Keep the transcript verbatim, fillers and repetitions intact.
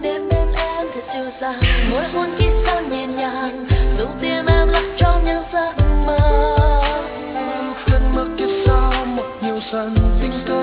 đêm bên em thật dịu dàng, môi hôn khi sao nhẹ nhàng, dù tim em lạc trong những giấc mơ. Cơn mơ kia sao một nhiều dần tình tôi